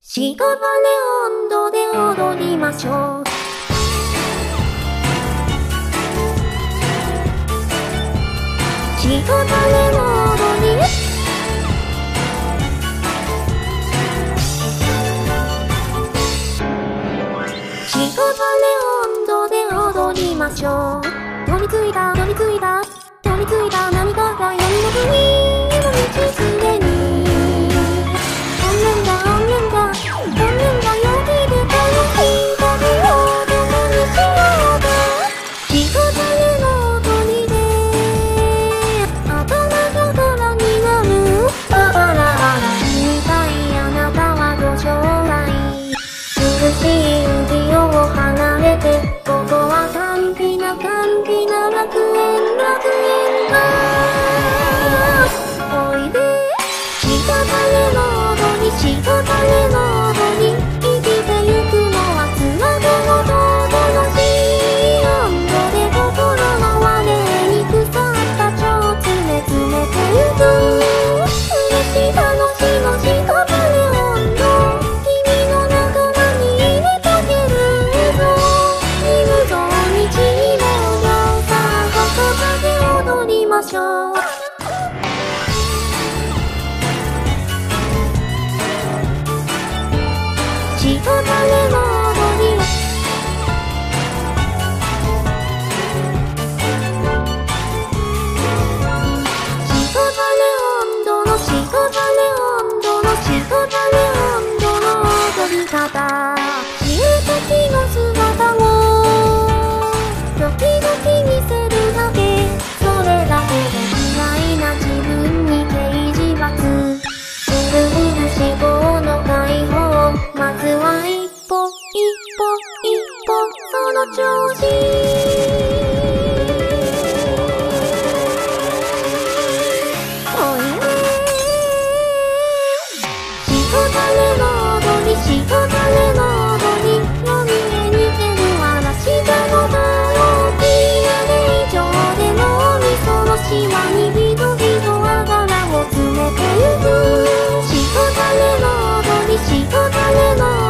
屍温度で踊りましょう。屍の踊り、屍温度で踊りましょう。取り継いだ取り継いだ取り継いだ何かが闇の国の道すでに怨念が怨念が怨念がよぎでこの日旅を共にしようか。屍の鳥で頭が空になる。あらあらみたいあなたはご将来苦しい指を離れてここは甘美な楽園楽園か。おいで屍の踊り屍の踊り生きてゆくのはつなぐほど楽しい温度で心の我に腐った蝶詰め詰めてゆく嬉しい楽しの屍温度君の仲間に入れてあげるぞ見るぞ道にもよさあ言葉で踊りましょう。屍の踊り屍温度の屍温度の屍温度の踊り方知る時の姿を時々見せるだけそれだけで嫌いな自分に刑事罰する思考の解放まずは一歩その調子おいで屍の踊り屍の踊り夜に似てる嵐がの大きな霊場で脳みそのしわにひどひどあがらを詰めてゆく屍の踊り屍の踊り